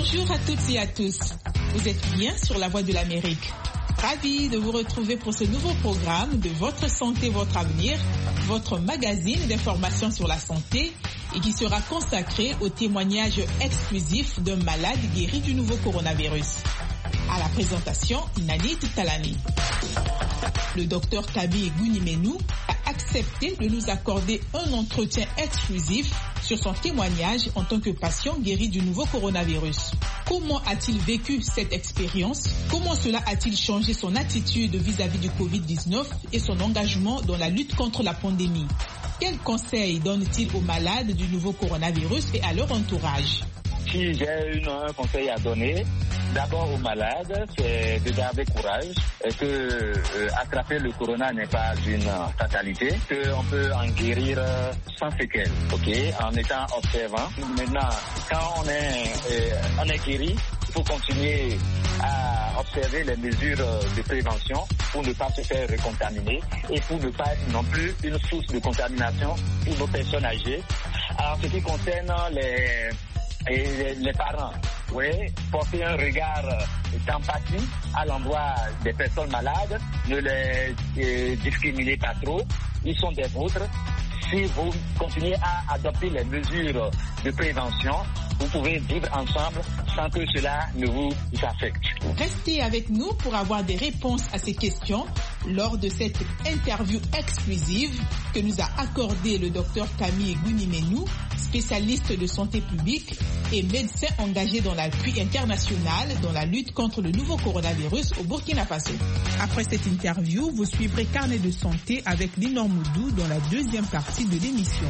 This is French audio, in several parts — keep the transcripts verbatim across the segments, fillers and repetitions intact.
Bonjour à toutes et à tous. Vous êtes bien sur la Voix de l'Amérique. Ravi de vous retrouver pour ce nouveau programme de Votre Santé, Votre Avenir, votre magazine d'information sur la santé et qui sera consacré au témoignage exclusif d'un malade guéri du nouveau coronavirus. À la présentation, Nanit Talani. Le docteur Kabi Gounimenou a accepté de nous accorder un entretien exclusif sur son témoignage en tant que patient guéri du nouveau coronavirus. Comment a-t-il vécu cette expérience? Comment cela a-t-il changé son attitude vis-à-vis du covid dix-neuf et son engagement dans la lutte contre la pandémie? Quels conseils donne-t-il aux malades du nouveau coronavirus et à leur entourage? Si j'ai une, un conseil à donner, d'abord aux malades, c'est de garder courage, et que euh, attraper le corona n'est pas une fatalité, qu'on peut en guérir sans séquelles, ok, en étant observant. Maintenant, quand on est, euh, on est guéri, il faut continuer à observer les mesures de prévention pour ne pas se faire recontaminer et pour ne pas être non plus une source de contamination pour nos personnes âgées. Alors, ce qui concerne les Et les, les parents, oui, porter un regard d'empathie à l'endroit des personnes malades, ne les euh, discriminez pas trop, ils sont des vôtres. Si vous continuez à adopter les mesures de prévention, vous pouvez vivre ensemble sans que cela ne vous affecte. Restez avec nous pour avoir des réponses à ces questions lors de cette interview exclusive que nous a accordée le docteur Camille Gounimenou, spécialiste de santé publique et médecin engagé dans l'appui international dans la lutte contre le nouveau coronavirus au Burkina Faso. Après cette interview, vous suivrez Carnet de santé avec Linor Moudou dans la deuxième partie de l'émission.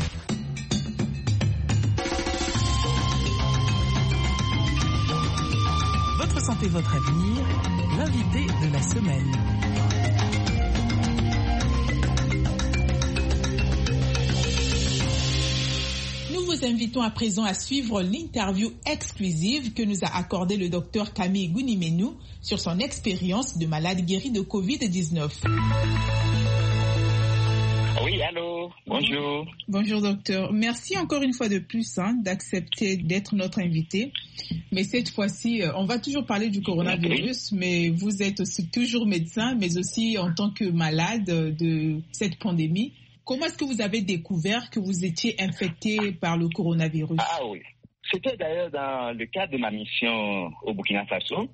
Votre santé, votre avenir, l'invité de la semaine. Nous vous invitons à présent à suivre l'interview exclusive que nous a accordée le docteur Camille Gounimenou sur son expérience de malade guéri de covid dix-neuf. Oui, allô, bonjour. Bonjour docteur. Merci encore une fois de plus hein, d'accepter d'être notre invité. Mais cette fois-ci, on va toujours parler du coronavirus, mais vous êtes aussi toujours médecin, mais aussi en tant que malade de cette pandémie. Comment est-ce que vous avez découvert que vous étiez infecté par le coronavirus? Ah oui, c'était d'ailleurs dans le cadre de ma mission au Burkina Faso,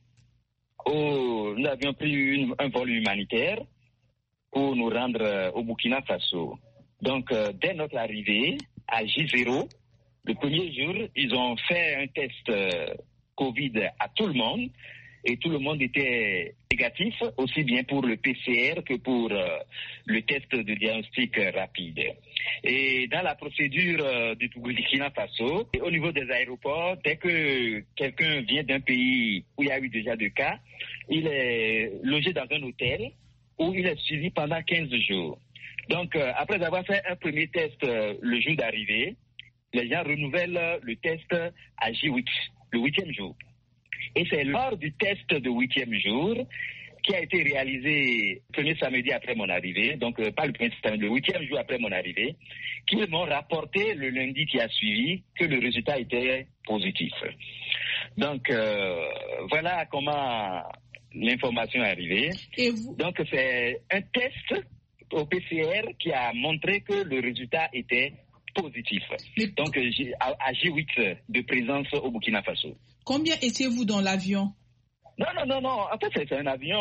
où nous avions pris une, un vol humanitaire pour nous rendre au Burkina Faso. Donc, euh, dès notre arrivée à J zéro, le premier jour, ils ont fait un test euh, Covid à tout le monde et tout le monde était négatif, aussi bien pour le P C R que pour euh, le test de diagnostic rapide. Et dans la procédure euh, du Burkina Faso, au niveau des aéroports, dès que quelqu'un vient d'un pays où il y a eu déjà deux cas, il est logé dans un hôtel où il est suivi pendant quinze jours. Donc, euh, après avoir fait un premier test euh, le jour d'arrivée, les gens renouvellent le test à J huit, le huitième jour. Et c'est lors du test de huitième jour qui a été réalisé le premier samedi après mon arrivée, donc euh, pas le premier samedi, le huitième jour après mon arrivée, qu'ils m'ont rapporté le lundi qui a suivi que le résultat était positif. Donc, euh, voilà comment l'information est arrivée. Et vous... Donc, c'est un test au P C R qui a montré que le résultat était positif. Mais... Donc, à J huit de présence au Burkina Faso. Combien étiez-vous dans l'avion? Non, non, non, non. En fait, c'est un avion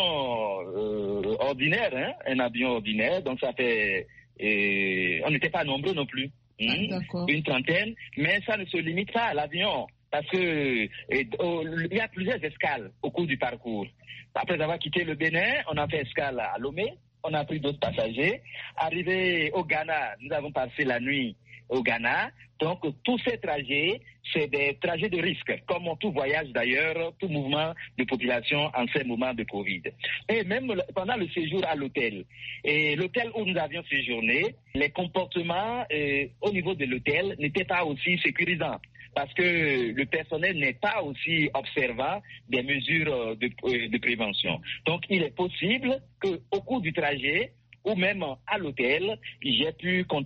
euh, ordinaire, hein, un avion ordinaire. Donc, ça fait... Et on n'était pas nombreux non plus. Ah, hein, une trentaine. Mais ça ne se limite pas à l'avion. Parce que et, oh, il y a plusieurs escales au cours du parcours. Après avoir quitté le Bénin, on a fait escale à Lomé. On a pris d'autres passagers. Arrivé au Ghana, nous avons passé la nuit au Ghana. Donc, tous ces trajets, c'est des trajets de risque, comme tout voyage d'ailleurs, tout mouvement de population en ces moments de Covid. Et même pendant le séjour à l'hôtel, et l'hôtel où nous avions séjourné, les comportements euh, au niveau de l'hôtel n'étaient pas aussi sécurisants. Parce que le personnel n'est pas aussi observant des mesures de, de prévention. Donc, il est possible qu'au cours du trajet, ou même à l'hôtel, j'ai pu